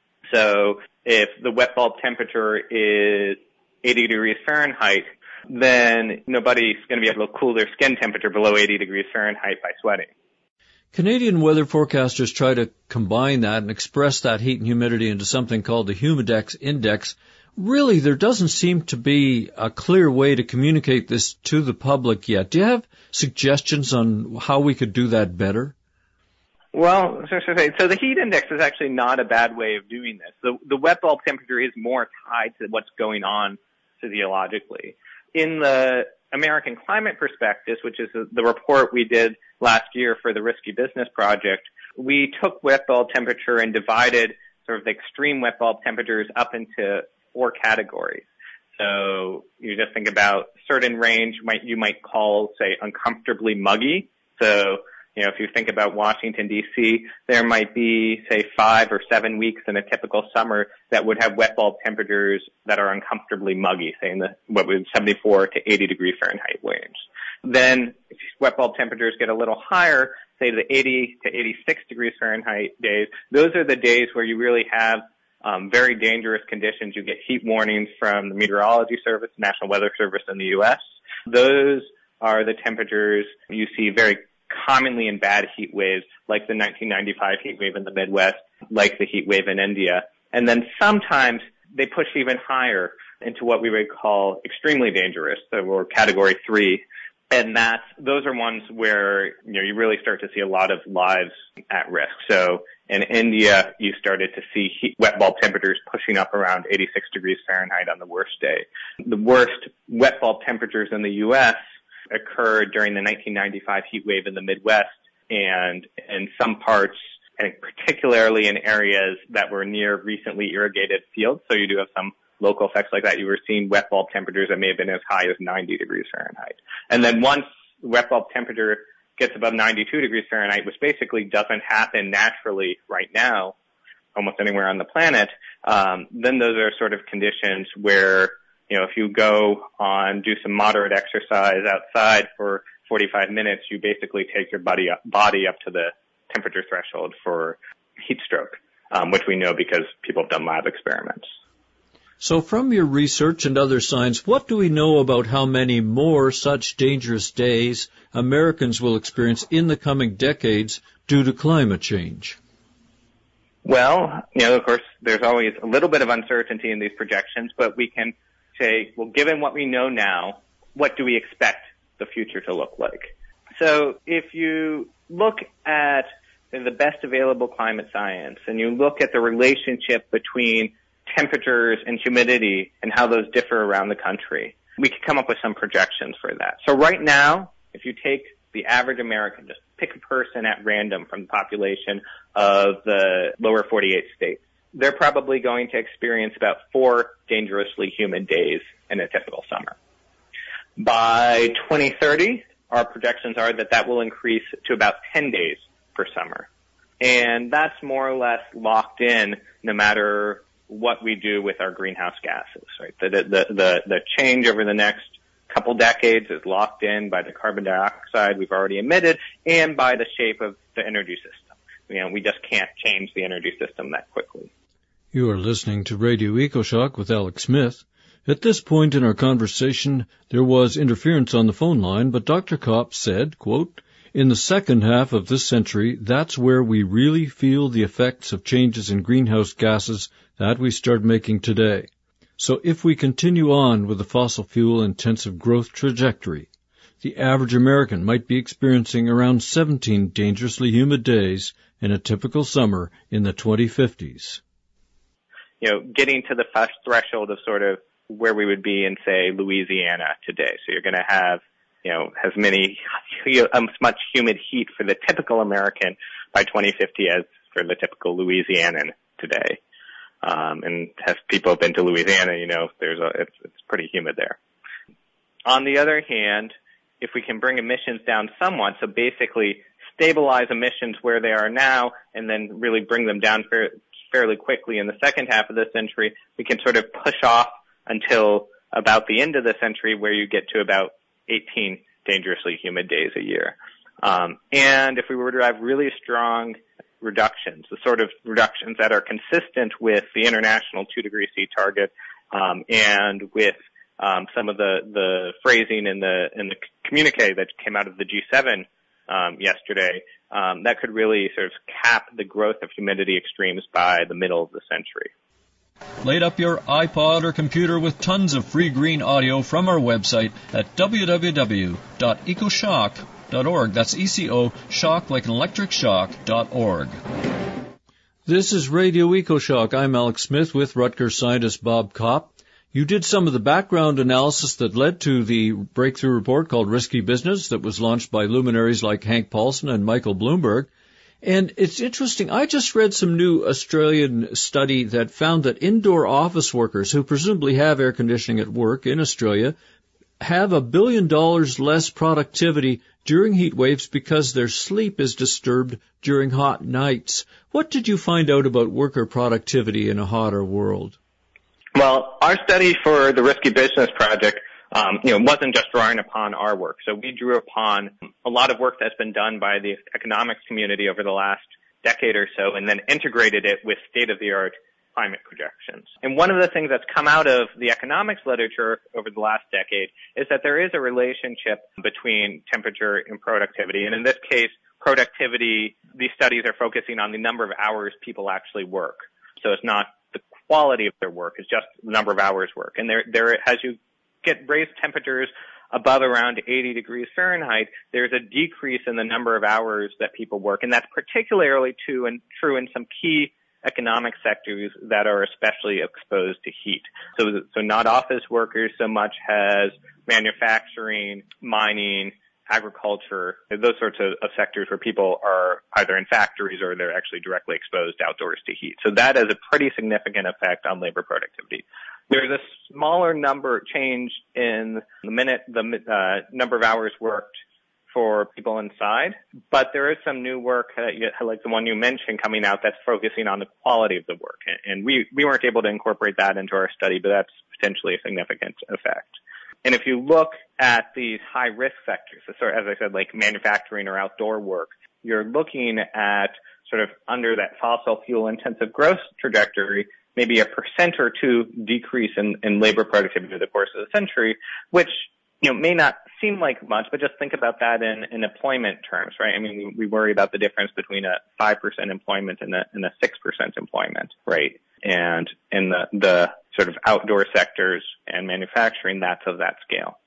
So if the wet bulb temperature is eighty degrees Fahrenheit, then nobody's going to be able to cool their skin temperature below eighty degrees Fahrenheit by sweating. Canadian weather forecasters try to combine that and express that heat and humidity into something called the Humidex Index. really there doesn't seem to be a clear way to communicate this to the public yet. Do you have suggestions on how we could do that better? Well, so, so, so the heat index is actually not a bad way of doing this. The, the wet bulb temperature is more tied to what's going on physiologically. In the American Climate Prospectus, which is the report we did last year for the Risky Business Project, we took wet bulb temperature and divided sort of the extreme wet bulb temperatures up into four categories. So you just think about certain range might you might call, say, uncomfortably muggy. So, you know, if you think about Washington, D C, there might be, say, five or seven weeks in a typical summer that would have wet bulb temperatures that are uncomfortably muggy, say in the what would seventy-four to eighty degree Fahrenheit range. Then if wet bulb temperatures get a little higher, say the eighty to eighty-six degrees Fahrenheit days, those are the days where you really have um, very dangerous conditions. You get heat warnings from the Meteorology Service, National Weather Service in the U S. Those are the temperatures you see very commonly in bad heat waves, like the nineteen ninety-five heat wave in the Midwest, like the heat wave in India. And then sometimes they push even higher into what we would call extremely dangerous, so or category three. And that's, those are ones where, you know, you really start to see a lot of lives at risk. So in India, you started to see heat, wet bulb temperatures pushing up around eighty-six degrees Fahrenheit on the worst day. The worst wet bulb temperatures in the U S occurred during the nineteen ninety-five heat wave in the Midwest, and in some parts, and particularly in areas that were near recently irrigated fields. So you do have some local effects like that. You were seeing wet bulb temperatures that may have been as high as ninety degrees Fahrenheit. And then once wet bulb temperature gets above ninety-two degrees Fahrenheit, which basically doesn't happen naturally right now, almost anywhere on the planet, um, then those are sort of conditions where, you know, if you go on, do some moderate exercise outside for forty-five minutes, you basically take your body up, body up to the temperature threshold for heat stroke, um, which we know because people have done lab experiments. So from your research and other science, what do we know about how many more such dangerous days Americans will experience in the coming decades due to climate change? Well, you know, of course, there's always a little bit of uncertainty in these projections, but we can say, well, given what we know now, what do we expect the future to look like? So if you look at the best available climate science and you look at the relationship between temperatures and humidity and how those differ around the country, we can come up with some projections for that. So right now, if you take the average American, just pick a person at random from the population of the lower forty-eight states, they're probably going to experience about four dangerously humid days in a typical summer. By twenty thirty, our projections are that that will increase to about ten days per summer. And that's more or less locked in no matter what we do with our greenhouse gases, right? The, the, the, the change over the next couple decades is locked in by the carbon dioxide we've already emitted and by the shape of the energy system. You know, we just can't change the energy system that quickly. You are listening to Radio EcoShock with Alex Smith. At this point in our conversation, there was interference on the phone line, but Doctor Kopp said, quote, "In the second half of this century, that's where we really feel the effects of changes in greenhouse gases that we start making today. So if we continue on with the fossil fuel intensive growth trajectory, the average American might be experiencing around seventeen dangerously humid days in a typical summer in the twenty fifties. You know, getting to the first threshold of sort of where we would be in, say, Louisiana today. So you're going to have, you know, as many, as much humid heat for the typical American by twenty fifty as for the typical Louisianan today. Um, and as people have been to Louisiana, you know, there's a, it's, it's pretty humid there. On the other hand, if we can bring emissions down somewhat, so basically stabilize emissions where they are now and then really bring them down fair, fairly quickly in the second half of the century, we can sort of push off until about the end of the century where you get to about eighteen dangerously humid days a year. Um, and if we were to have really strong reductions, the sort of reductions that are consistent with the international two degree C target, um, and with um, some of the, the phrasing in the in the communique that came out of the G seven um, yesterday, um, that could really sort of cap the growth of humidity extremes by the middle of the century. Light up your iPod or computer with tons of free green audio from our website at w w w dot ecoshock dot org. That's E C O, shock like an electric shock, dot org. This is Radio EcoShock. I'm Alex Smith with Rutgers scientist Bob Kopp. You did some of the background analysis that led to the breakthrough report called Risky Business that was launched by luminaries like Hank Paulson and Michael Bloomberg. And it's interesting, I just read some new Australian study that found that indoor office workers who presumably have air conditioning at work in Australia have a billion dollars less productivity during heat waves because their sleep is disturbed during hot nights. What did you find out about worker productivity in a hotter world? Well, our study for the Risky Business Project, um, you know, wasn't just drawing upon our work. So we drew upon a lot of work that's been done by the economics community over the last decade or so, and then integrated it with state-of-the-art climate projections. And one of the things that's come out of the economics literature over the last decade is that there is a relationship between temperature and productivity. And in this case, productivity, these studies are focusing on the number of hours people actually work. So it's not the quality of their work, it's just the number of hours work. And there, there, as you get raised temperatures above around eighty degrees Fahrenheit, there's a decrease in the number of hours that people work. And that's particularly true and true in some key economic sectors that are especially exposed to heat. So, so not office workers so much as manufacturing, mining, agriculture, those sorts of, of sectors where people are either in factories or they're actually directly exposed outdoors to heat. So that has a pretty significant effect on labor productivity. There's a smaller number change in the minute, the uh, number of hours worked for people inside, but there is some new work, uh, like the one you mentioned, coming out that's focusing on the quality of the work. And we, we weren't able to incorporate that into our study, but that's potentially a significant effect. And if you look at these high-risk sectors, so as I said, like manufacturing or outdoor work, you're looking at sort of under that fossil fuel-intensive growth trajectory, maybe a percent or two decrease in, in labor productivity over the course of the century, which you know, may not seem like much, but just think about that in, in employment terms, right? I mean, we worry about the difference between a five percent employment and a, and a six percent employment rate. And in the, the sort of outdoor sectors and manufacturing, that's of that scale.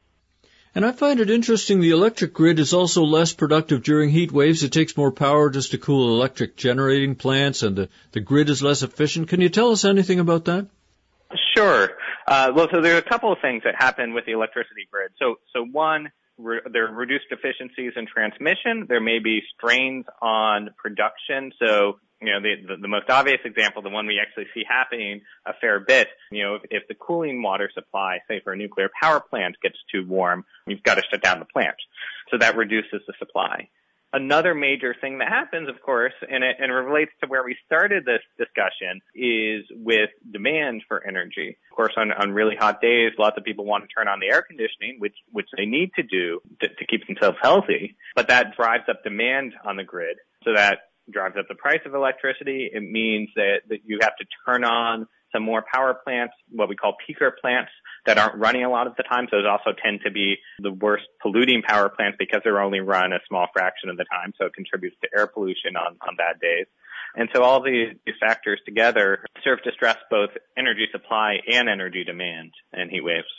And I find it interesting the electric grid is also less productive during heat waves. It takes more power just to cool electric generating plants, and the, the grid is less efficient. Can you tell us anything about that? Sure. Uh, well, so there are a couple of things that happen with the electricity grid. So, so one, re- there are reduced efficiencies in transmission. There may be strains on production. So, you know, the, the, the most obvious example, the one we actually see happening a fair bit, you know, if, if the cooling water supply, say for a nuclear power plant, gets too warm, you've got to shut down the plant. So that reduces the supply. Another major thing that happens, of course, and it, and it relates to where we started this discussion, is with demand for energy. Of course, on, on really hot days, lots of people want to turn on the air conditioning, which, which they need to do to, to keep themselves healthy, but that drives up demand on the grid. So that drives up the price of electricity. It means that, that you have to turn on some more power plants, what we call peaker plants, that aren't running a lot of the time. So those also tend to be the worst polluting power plants because they're only run a small fraction of the time. So it contributes to air pollution on, on bad days. And so all these, these factors together serve to stress both energy supply and energy demand in heat waves.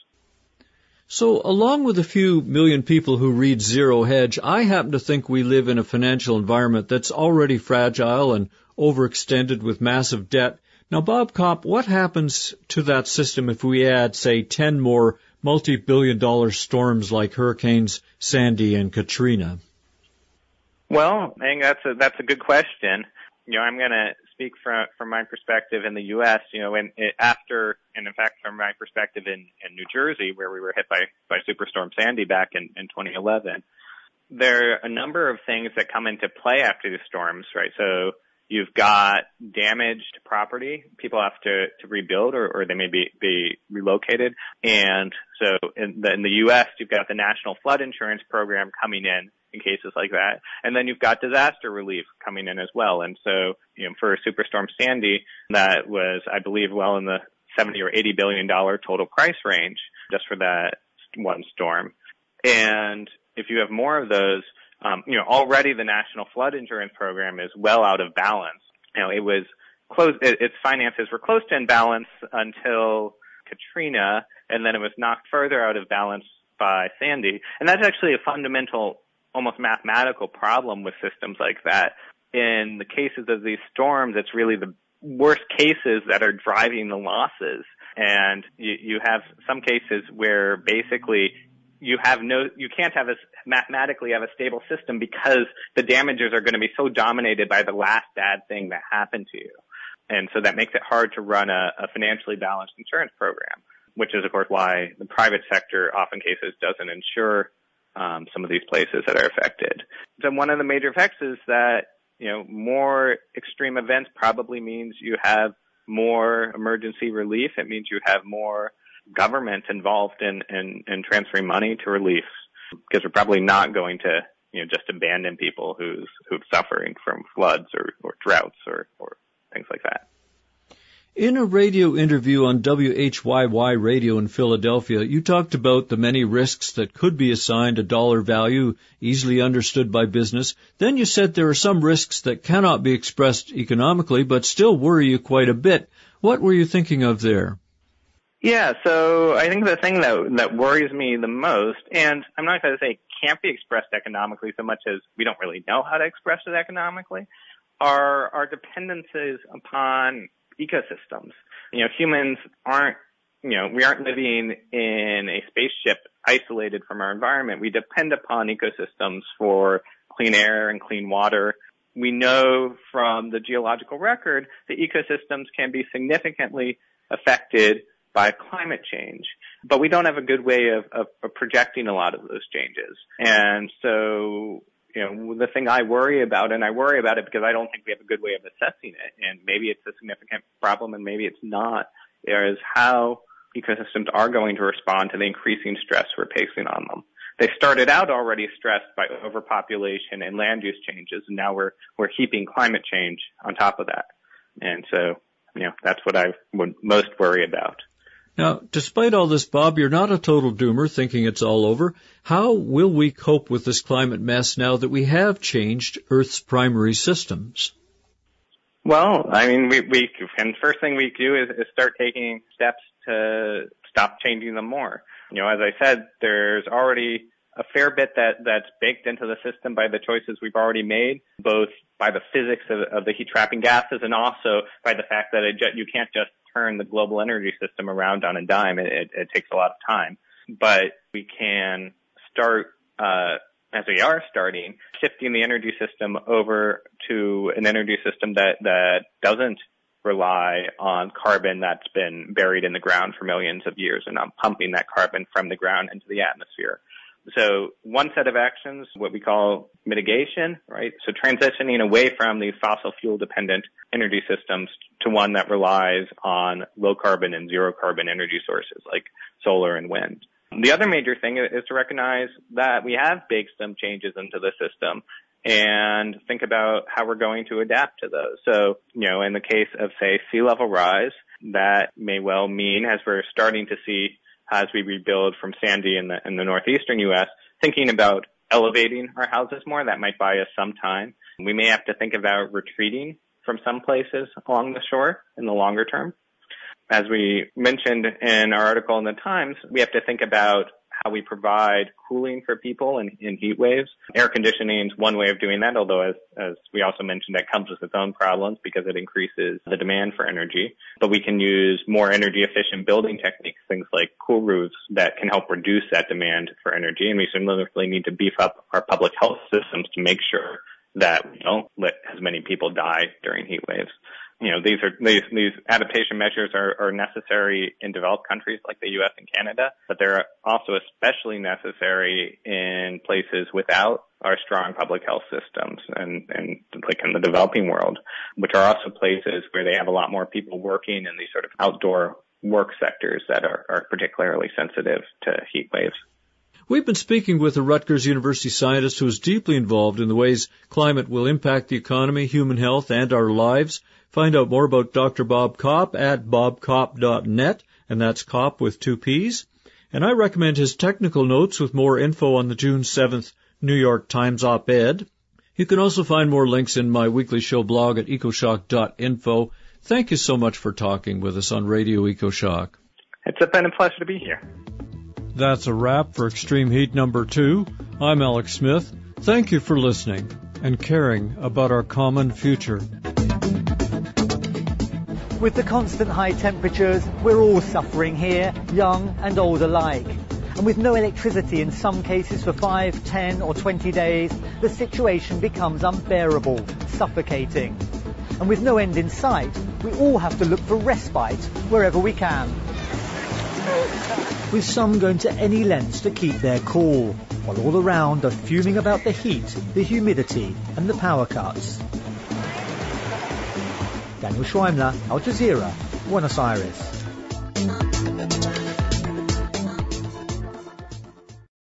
So along with a few million people who read Zero Hedge, I happen to think we live in a financial environment that's already fragile and overextended with massive debt. Now, Bob Kopp, what happens to that system if we add, say, ten more multi-billion dollar storms like Hurricanes Sandy and Katrina? Well, I think that's a, that's a good question. You know, I'm going to speak from from my perspective in the U S, you know, and after, and in fact, from my perspective in, in New Jersey, where we were hit by, by Superstorm Sandy back in, in twenty eleven, there are a number of things that come into play after the storms, right? So you've got damaged property. People have to, to rebuild or, or they may be, be relocated. And so in the, in the U S, you've got the National Flood Insurance Program coming in in cases like that. And then you've got disaster relief coming in as well. And so, you know, for Superstorm Sandy, that was, I believe, well in the seventy or eighty billion dollars total price range just for that one storm. And if you have more of those, Um, you know, already the National Flood Insurance Program is well out of balance. You know, it was close, its finances were close to imbalance until Katrina, and then it was knocked further out of balance by Sandy. And that's actually a fundamental, almost mathematical problem with systems like that. In the cases of these storms, it's really the worst cases that are driving the losses. And you, you have some cases where basically you have no, you can't have a, mathematically have a stable system because the damages are going to be so dominated by the last bad thing that happened to you. And so that makes it hard to run a, a financially balanced insurance program, which is, of course, why the private sector often cases doesn't insure um, some of these places that are affected. So one of the major effects is that, you know, more extreme events probably means you have more emergency relief. It means you have more government involved in, in, in transferring money to relief, because we're probably not going to, you know, just abandon people who's who's suffering from floods or, or droughts or, or things like that. In a radio interview on W H Y Y Radio in Philadelphia, you talked about the many risks that could be assigned a dollar value easily understood by business. Then you said there are some risks that cannot be expressed economically but still worry you quite a bit. What were you thinking of there? Yeah, so I think the thing that that worries me the most, and I'm not going to say can't be expressed economically so much as we don't really know how to express it economically, are our dependencies upon ecosystems. You know, humans aren't, you know, we aren't living in a spaceship isolated from our environment. We depend upon ecosystems for clean air and clean water. We know from the geological record that ecosystems can be significantly affected by climate change, but we don't have a good way of, of, of projecting a lot of those changes. And so, you know, the thing I worry about, and I worry about it because I don't think we have a good way of assessing it, and maybe it's a significant problem and maybe it's not, is how ecosystems are going to respond to the increasing stress we're placing on them. They started out already stressed by overpopulation and land use changes, and now we're we're heaping climate change on top of that. And so, you know, that's what I would most worry about. Now, despite all this, Bob, you're not a total doomer thinking it's all over. How will we cope with this climate mess now that we have changed Earth's primary systems? Well, I mean, we, we and first thing we do is, is start taking steps to stop changing them more. You know, as I said, there's already a fair bit that, that's baked into the system by the choices we've already made, both by the physics of, of the heat-trapping gases and also by the fact that it, you can't just turn the global energy system around on a dime. It, it, it takes a lot of time. But we can start, uh, as we are starting, shifting the energy system over to an energy system that, that doesn't rely on carbon that's been buried in the ground for millions of years and on pumping that carbon from the ground into the atmosphere. So one set of actions, what we call mitigation, right? So transitioning away from these fossil fuel dependent energy systems to one that relies on low carbon and zero carbon energy sources like solar and wind. The other major thing is to recognize that we have baked some changes into the system and think about how we're going to adapt to those. So, you know, in the case of, say, sea level rise, that may well mean, as we're starting to see as we rebuild from Sandy in the, in the northeastern U S, thinking about elevating our houses more. That might buy us some time. We may have to think about retreating from some places along the shore in the longer term. As we mentioned in our article in the Times, we have to think about how we provide cooling for people in, in heat waves. Air conditioning is one way of doing that, although as, as we also mentioned, that comes with its own problems because it increases the demand for energy. But we can use more energy efficient building techniques, things like cool roofs, that can help reduce that demand for energy. And we similarly need to beef up our public health systems to make sure that we don't let as many people die during heat waves. You know, these are, these, these adaptation measures are, are necessary in developed countries like the U S and Canada, but they're also especially necessary in places without our strong public health systems and, and like in the developing world, which are also places where they have a lot more people working in these sort of outdoor work sectors that are, are particularly sensitive to heat waves. We've been speaking with a Rutgers University scientist who is deeply involved in the ways climate will impact the economy, human health, and our lives. Find out more about Doctor Bob Kopp at bob kopp dot net, and that's Kopp with two P's. And I recommend his technical notes with more info on the June seventh New York Times op-ed. You can also find more links in my weekly show blog at ecoshock dot info. thank you so much for talking with us on Radio EcoShock. It's been a pleasure to be here. That's a wrap for Extreme Heat number two. I'm Alex Smith. Thank you for listening and caring about our common future. With the constant high temperatures, we're all suffering here, young and old alike. And with no electricity in some cases for five, ten or twenty days, the situation becomes unbearable, suffocating. And with no end in sight, we all have to look for respite wherever we can. With some going to any lengths to keep their cool, while all around are fuming about the heat, the humidity and the power cuts. Daniel Schweimler, Al Jazeera, Buenos Aires.